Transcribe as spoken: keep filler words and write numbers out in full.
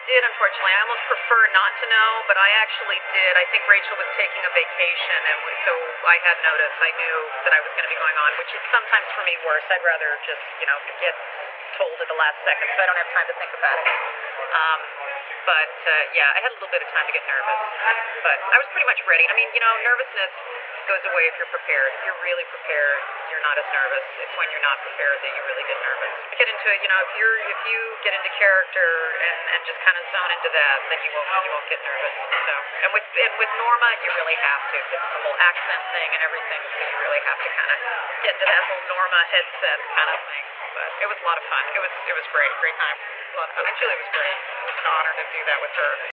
did, unfortunately. I almost prefer not to know, but I actually did. I think Rachel was taking a vacation, and we, so I had notice. I knew that I was going to be going on, which is sometimes for me worse. I'd rather just, you know, get told at the last second, so I don't have time to think about it. Um, but uh, yeah, I had a little bit of time to get nervous, but I was pretty much ready. I mean, you know, nervousness goes away if you're prepared. If you're really prepared, you're not as nervous. It's when you're not prepared that you really get nervous. Get into it, you know, if you're if you get into character and, and just kind of zone into that, then you won't you won't get nervous. So, and with and with Norma, you really have to. It's the whole accent thing and everything, so you really have to kind of get into that whole Norma headset kind of thing. But it was a lot of fun. It was it was great, great time. A lot of fun. And Julie was great. It was an honor to do that with her.